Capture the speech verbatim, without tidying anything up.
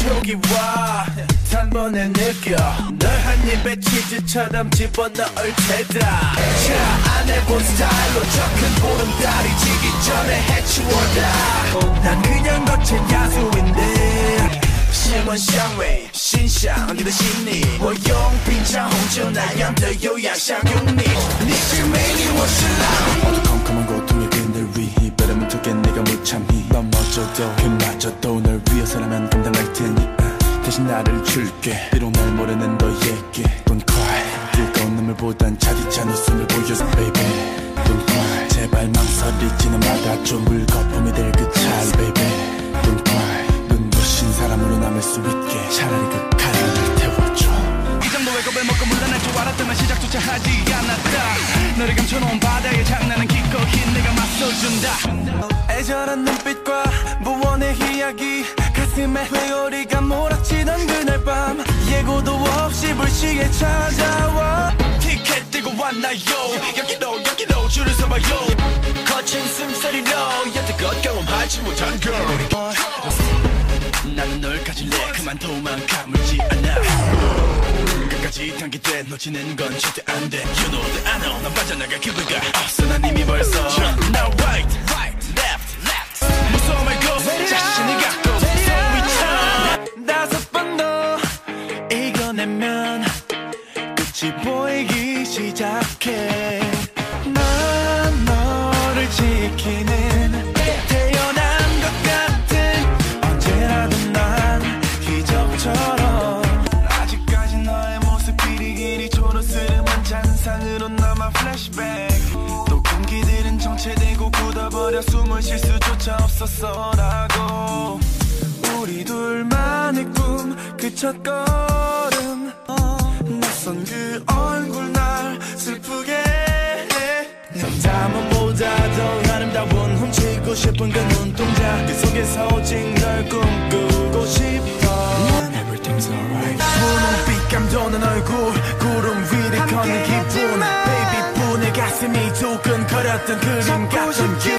촉이 와 단번에 느껴 널 한 입에 치즈처럼 집어넣을 테다 자 안해본 스타일로 저 큰 보름달이 지기 전에 해치워라 난 그냥 거친 야수인데新闻香味欣赏你的心里我用品尝红酒那样的优雅享用你你是美女我是狼 어두컴컴한 고통의 그늘 위 바람은 턱에 내가 무참히 넘어져도 그마저도 널 위해서라면 감당할 테니 uh, 대신 나를 줄게 비록 날 모르는 너에게 Don't cry 뜨거운 눈물보단 차디찬 웃음을 보여줘 baby Don't cry 제발 망설이지는 말아줘 물거품이 될 그 찰 baby Don't cry 눈부신 사람으로 남을 수 있게 차라리 그 가랑을 태워줘 이 정도의 겁을 먹고 물러날 줄 알았다면 시작조차 하지 않았다 너를 감춰놓은 바다에 장난은 기꺼이 내가 맞서준다 애절한 눈빛과 무언의 이야기 가슴에 회오리가 몰아치던 그날 밤 예고도 없이 불시에 찾아와 티켓 들고 왔나요 여기로 여기로 줄을 서봐요 거친 숨소리로 여태껏 경험하지 못한 girl 나는 널 가질래 그만 도망가물지 않아 끝까지 당기돼 놓치는 건 절대 안돼 You know that I know 난 빠져나갈 기회가 없어 난 이미 벌써 Now right, right, left, left 무서워 말고 자신이 갖고 소위쳐 다섯 번 더 이겨내면 끝이 보이기 시작해 난 너를 지키는 태어난 것 같은 언제라도 난 기적처럼 아직까지 너의 모습이 길이 초록스름한 잔상으로 남아 플래시백 또 공기들은 정체되고 굳어버려 숨을 쉴 수조차 없었어라고 우리 둘만의 꿈 그 첫 걸음 낯선 그 얼굴 날 슬프게 해 남자만보다 더 아름다운 훔치고 싶은 그 눈동자 그 속에서 오직 널 꿈꾸고 싶어 Everything's alright 분홍빛 감도는 얼굴 구름 위를 걷는 기분 Baby 분의 가슴이 두근거렸던 그림 같은